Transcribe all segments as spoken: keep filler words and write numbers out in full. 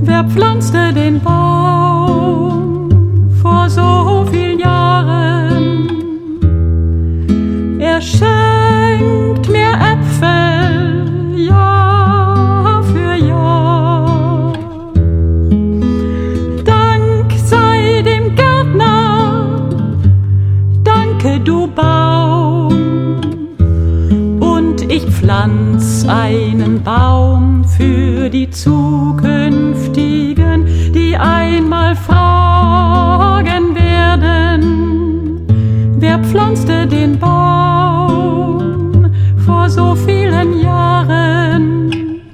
Wer pflanzte den Baum vor so vielen Jahren? Er schenkt mir Äpfel Jahr für Jahr. Dank sei dem Gärtner, danke du Baum. Und ich pflanz einen Baum für die Zukünftigen, die einmal fragen werden, wer pflanzte den Baum vor so vielen Jahren?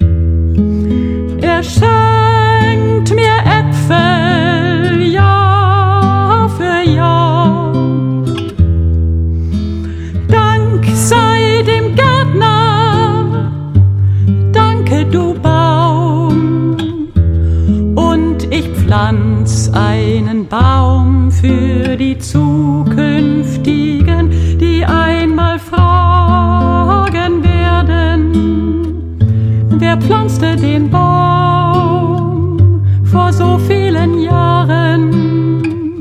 Er schenkt mir Äpfel Jahr für Jahr. Dank sei dem Gärtner, danke du Baum. Und ich pflanz einen Baum für die Zukünftigen, die einmal fragen werden, wer pflanzte den Baum vor so vielen Jahren?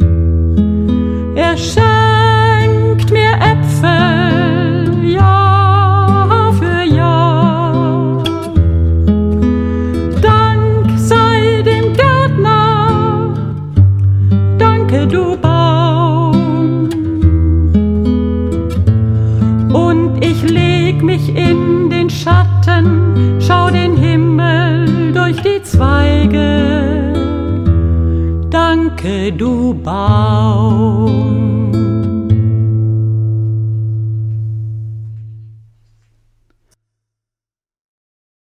Er schenkt mir Äpfel Jahr für Jahr. Dank sei dem Gärtner, danke du Baum. Und ich leg mich in den Schatten, schau den Himmel durch die Zweige. Danke du Baum.